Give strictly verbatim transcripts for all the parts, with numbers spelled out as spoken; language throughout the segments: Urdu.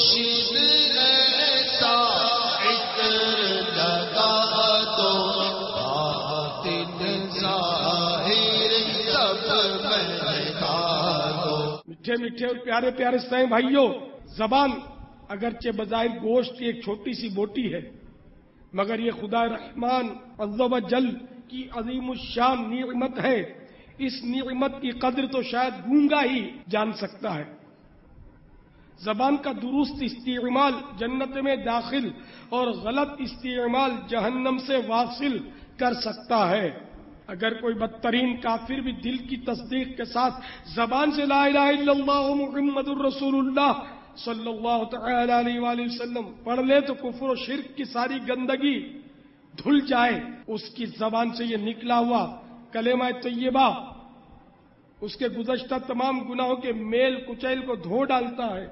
میٹھے میٹھے اور پیارے پیارے سائیں بھائیوں، زبان اگرچہ بظاہر گوشت کی ایک چھوٹی سی بوٹی ہے، مگر یہ خدا رحمان عز و جل کی عظیم الشان نعمت ہے۔ اس نعمت کی قدر تو شاید گونگا ہی جان سکتا ہے۔ زبان کا درست استعمال جنت میں داخل اور غلط استعمال جہنم سے واصل کر سکتا ہے۔ اگر کوئی بدترین کافر بھی دل کی تصدیق کے ساتھ زبان سے لا الہ الا اللہ محمد الرسول اللہ صلی اللہ تعالی علیہ وآلہ وسلم پڑھ لے تو کفر و شرک کی ساری گندگی دھل جائے۔ اس کی زبان سے یہ نکلا ہوا کلمہ طیبہ اس کے گزشتہ تمام گناہوں کے میل کچیل کو دھو ڈالتا ہے۔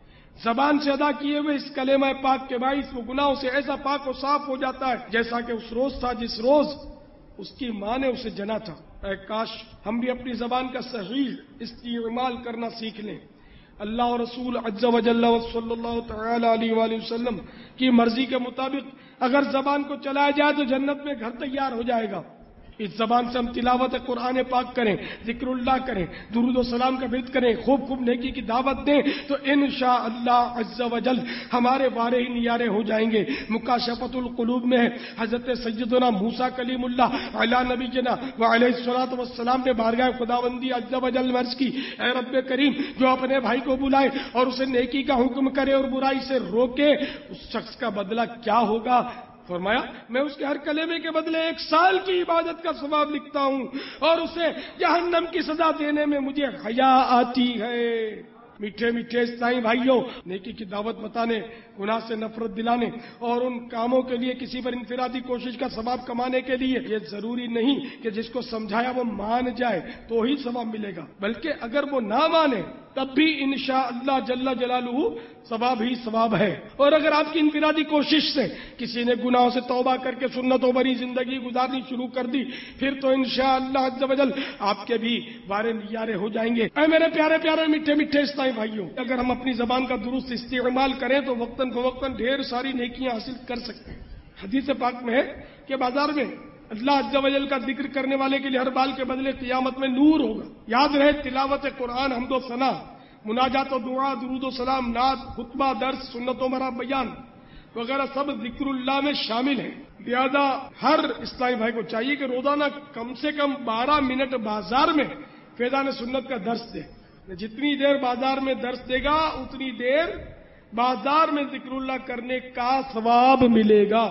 زبان سے ادا کیے ہوئے اس کلمہ پاک کے باعث وہ گناہوں سے ایسا پاک و صاف ہو جاتا ہے جیسا کہ اس روز تھا جس روز اس کی ماں نے اسے جنا تھا۔ اے کاش ہم بھی اپنی زبان کا صحیح استعمال کرنا سیکھ لیں۔ اللہ اور رسول عز و جل صلی اللہ تعالی علیہ وآلہ وسلم کی مرضی کے مطابق اگر زبان کو چلایا جائے تو جنت میں گھر تیار ہو جائے گا۔ اس زبان سے ہم تلاوت قرآن پاک کریں، ذکر اللہ کریں، درود و سلام کا ورد کریں، خوب خوب نیکی کی دعوت دیں تو انشاءاللہ عز و جل ہمارے وارے ہی نیارے ہو جائیں گے۔ مکاشفۃ القلوب میں ہے، حضرت سیدنا موسیٰ کلیم اللہ علی نبی جنا وعلیہ الصلوۃ والسلام نے بارگاہ خداوندی عز و جل عرض کی، اے رب کریم، جو اپنے بھائی کو بلائے اور اسے نیکی کا حکم کرے اور برائی سے روکے، اس شخص کا بدلہ کیا ہوگا؟ فرمایا میں اس کے ہر کلمے کے بدلے ایک سال کی عبادت کا ثواب لکھتا ہوں اور اسے جہنم کی سزا دینے میں مجھے حیا آتی ہے۔ میٹھے میٹھے سائیں بھائیوں، نیکی کی دعوت بتانے، گناہ سے نفرت دلانے اور ان کاموں کے لیے کسی پر انفرادی کوشش کا ثواب کمانے کے لیے یہ ضروری نہیں کہ جس کو سمجھایا وہ مان جائے تو ہی ثواب ملے گا، بلکہ اگر وہ نہ مانے تب بھی انشاءاللہ جل جلالہ ثواب ہی ثواب ہے۔ اور اگر آپ کی انفرادی کوشش سے کسی نے گناہوں سے توبہ کر کے سنتوں بری زندگی گزارنی شروع کر دی، پھر تو انشاءاللہ عز و جل آپ کے بھی وارے نیارے ہو جائیں گے۔ اے میرے پیارے پیارے میٹھے میٹھے اسلامی بھائیوں، اگر ہم اپنی زبان کا درست استعمال کریں تو وقتاً فوقتاً ڈھیر ساری نیکیاں حاصل کر سکتے ہیں۔ حدیث پاک میں ہے کہ بازار میں اللہ عز و جل کا ذکر کرنے والے کے لیے ہر بال کے بدلے قیامت میں نور ہوگا۔ یاد رہے تلاوت قرآن، حمد و ثنا، مناجات و دعا، درود و سلام، نعت، خطبہ، درس، سنت و مرا بیان وغیرہ سب ذکر اللہ میں شامل ہیں۔ لہذا ہر اسلامی بھائی کو چاہیے کہ روزانہ کم سے کم بارہ منٹ بازار میں فیضان سنت کا درس دے۔ جتنی دیر بازار میں درس دے گا اتنی دیر بازار میں ذکر اللہ کرنے کا ثواب ملے گا۔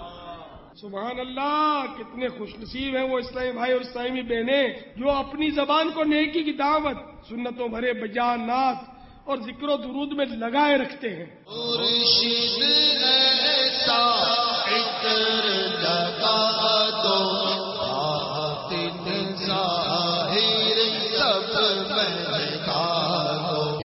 سبحان اللہ، کتنے خوش نصیب ہیں وہ اسلامی بھائی اور اسلامی بہنیں جو اپنی زبان کو نیکی کی دعوت، سنتوں بھرے بیانات اور ذکر و درود میں لگائے رکھتے ہیں۔